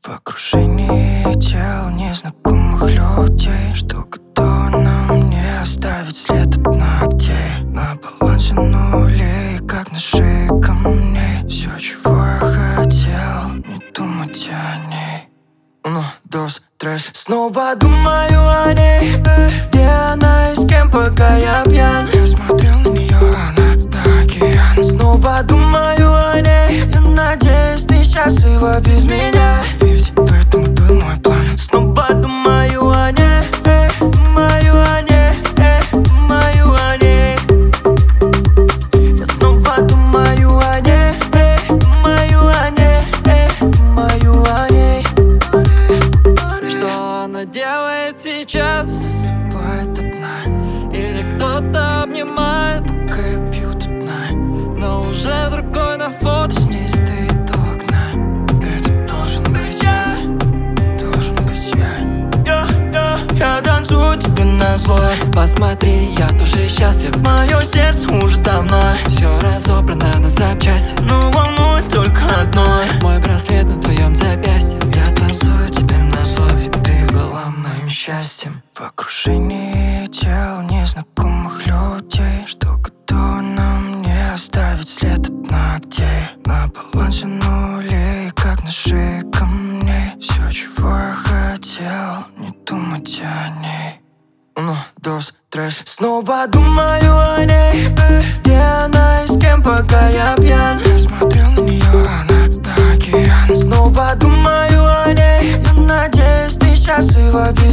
В окружении тел незнакомых людей, что готово на мне оставить след от ногтей. На балансе нулей, как на шее камней. Все, чего я хотел, не думать о ней. Uno, dos, tres. Снова думаю о ней, где она и с кем, пока я пьян. Я смотрел на нее, она на океан. Снова думаю о ней, я надеюсь, ты счастлива без меня, ведь в этом был мой план. Снова думаю о ней, думаю о ней, думаю о ней. Я снова думаю о ней, думаю о ней, думаю о ней. Что она делает сейчас? Засыпает одна, Или кто-то обнимает, пока я пью до дна. но уже другой на фото. С ней стоит у окна. Это должен быть я, должен быть я танцую тебе назло. Посмотри, я тоже счастлив. Мое сердце уже давно Все разобрано на запчасти. но волнует только одно. Мой браслет на твоем запястье. Я танцую тебе назло, ведь ты была моим счастьем. В окружении тел незнакомых людей, что готово на мне оставить след от ногтей. На балансе нулей, как на шее камней. Все, чего я хотел, не думать о ней. Uno, dos, tres. Снова думаю о ней, где она и с кем, пока я пьян. Я смотрел на нее, она на океан. Снова думаю о ней, я надеюсь, ты счастлива без